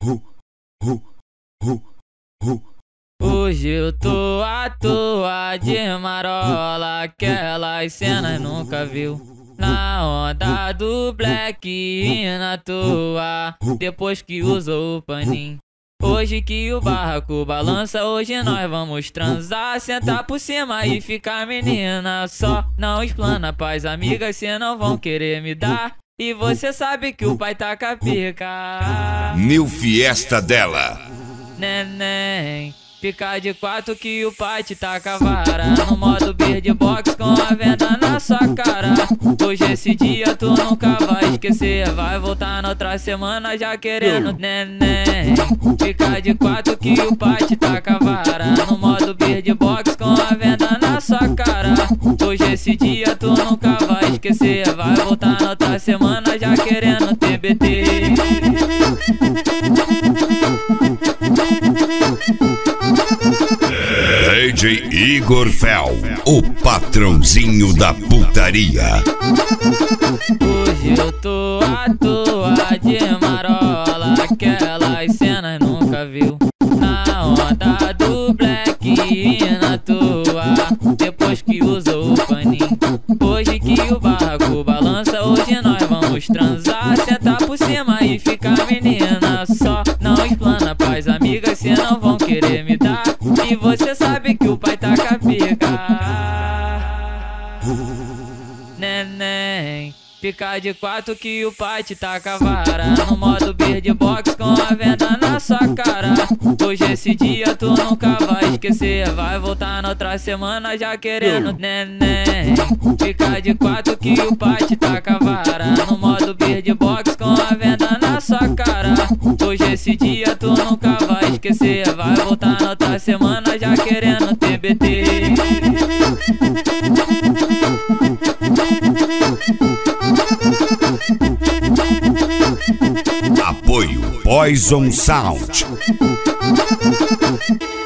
Hoje eu tô à toa de marola, aquelas cenas nunca viu. Na onda do black e na toa, depois que usou o paninho. Hoje que o barraco balança, hoje nós vamos transar. Sentar por cima e ficar menina. Só não explana pras amigas, cê não vão querer me dar. E você sabe que o pai tá com a pica. New Fiesta dela. Neném, fica de quatro que o pai te taca a vara. No modo beatbox com a venda na sua cara. Hoje esse dia tu nunca vai esquecer. Vai voltar na outra semana já querendo neném. Fica de quatro que o pai te taca a vara. No modo beatbox com a venda na sua cara. Hoje esse dia tu nunca vai esquecer. Vai voltar na outra semana já querendo TBT. DJ Igor Fel, o patrãozinho da putaria. Hoje eu tô à toa de marola, aquelas cenas nunca viu. Na onda do black e na toa, depois que usou o paninho. Hoje que o barraco balança, hoje nós vamos transar. Sentar por cima e ficar menina. Só não explana pras amigas, cê não vão querer me dar. E você sabe que o pai tá com a pica. Neném, fica de quatro que o pai te taca a vara. No modo beatbox com a venda na sua cara. Hoje esse dia tu nunca vai esquecer. Vai voltar na outra semana já querendo neném. Fica de quatro que o pai te taca a vara. No modo beatbox com a venda na sua cara. Hoje esse dia tu nunca vai esquecer. Vai voltar na outra semana já querendo TBT. Apoio Poison Sound.